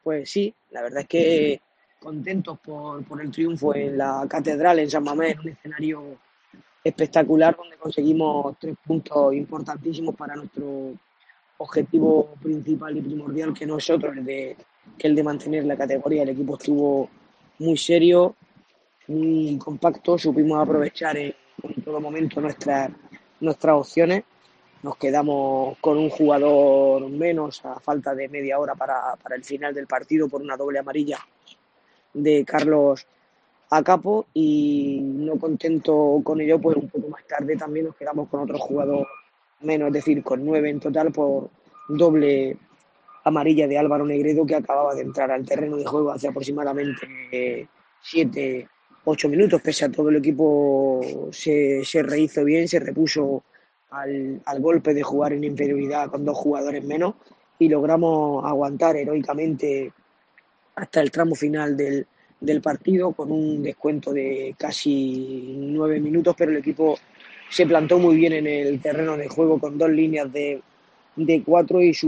Pues sí, la verdad es que contentos por el triunfo en la Catedral en San Mamés, en un escenario espectacular donde conseguimos 3 puntos importantísimos para nuestro objetivo principal y primordial, que no es otro que el de mantener la categoría. El equipo estuvo muy serio, muy compacto, supimos aprovechar en todo momento nuestras opciones. Nos quedamos con un jugador menos a falta de media hora para el final del partido por una doble amarilla de Carlos Acapo, y no contento con ello, pues un poco más tarde también nos quedamos con otro jugador menos, es decir, con 9 en total por doble amarilla de Álvaro Negredo, que acababa de entrar al terreno de juego hace aproximadamente 7, 8 minutos. Pese a todo, el equipo se rehizo bien, se repuso al golpe de jugar en inferioridad con 2 jugadores menos, y logramos aguantar heroicamente hasta el tramo final del partido con un descuento de casi 9 minutos, pero el equipo se plantó muy bien en el terreno de juego con 2 líneas de cuatro, y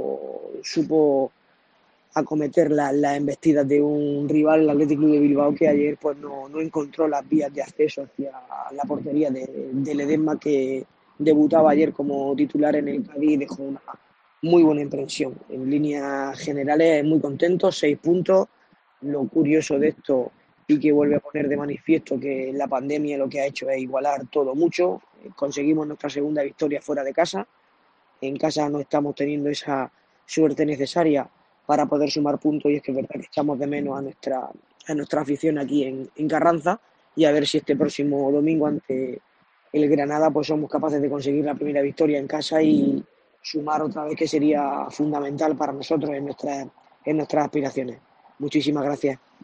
supo acometer las embestidas de un rival, el Athletic Club de Bilbao, que ayer pues no encontró las vías de acceso hacia la portería de Ledesma, que debutaba ayer como titular en el Cádiz y dejó una muy buena impresión. En líneas generales, muy contentos, 6 puntos. Lo curioso de esto, y que vuelve a poner de manifiesto que la pandemia lo que ha hecho es igualar todo mucho. Conseguimos nuestra segunda victoria fuera de casa. En casa no estamos teniendo esa suerte necesaria para poder sumar puntos, y es que es verdad que echamos de menos a nuestra afición aquí en Carranza, y a ver si este próximo domingo ante el Granada pues somos capaces de conseguir la primera victoria en casa y sumar otra vez, que sería fundamental para nosotros en nuestras aspiraciones. Muchísimas gracias.